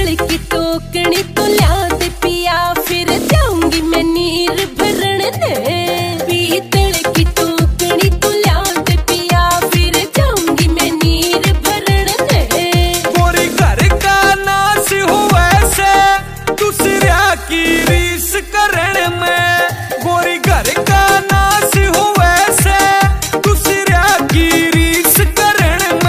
पीतल की टोकनी तो ल्या दे पिया, फिर जाऊंगी मैं नीर भरण ने। पीतल की टोकनी तो ल्या दे पिया, फिर जाऊंगी मैं नीर भरण ने। गोरी घर का नाश हो वैसे दूसरा की रीस करण में, गोरी घर का नाश हो वैसे दूसरा की रीस करण में।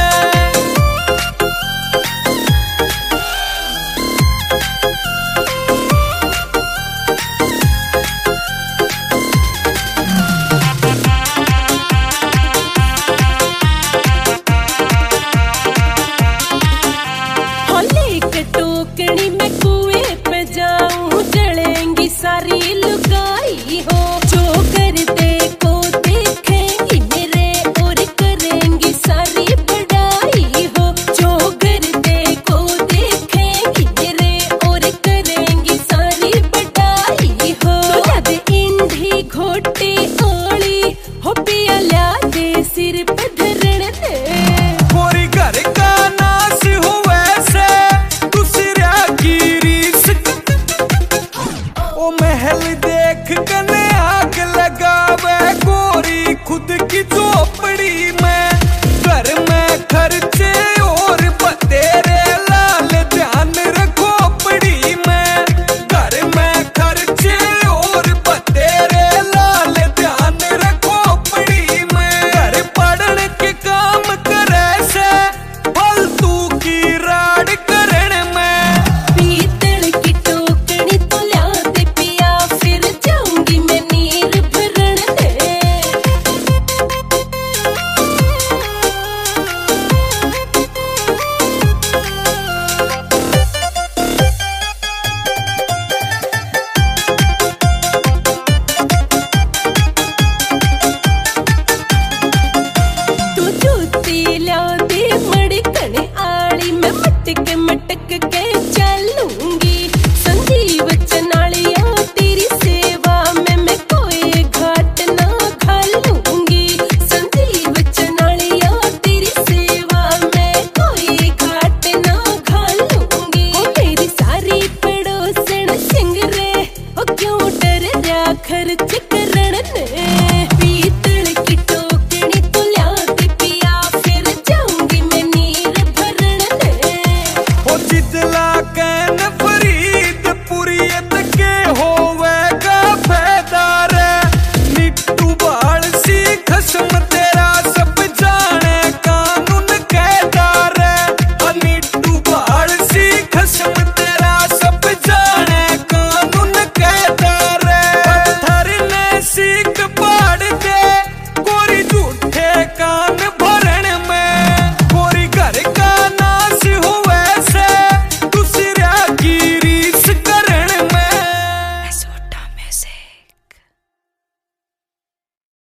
टोकनी मैं कुएं पे जाऊं, जलेंगी सारी लुगाई हो। जो कर देखो देखेंगी मेरे और करेंगी सारी बड़ाई हो। जो कर देखो देखेंगी मेरे और करेंगी सारी बड़ाई हो। ला दे इंधी घोटी ओली हो पिया, ला दे सिर पे धरण दे। गोरी घर का नाश हो वैसे दूसरा की रीस, ओ महल देख कने आग लगावे गोरी खुद की झोपड़ी में।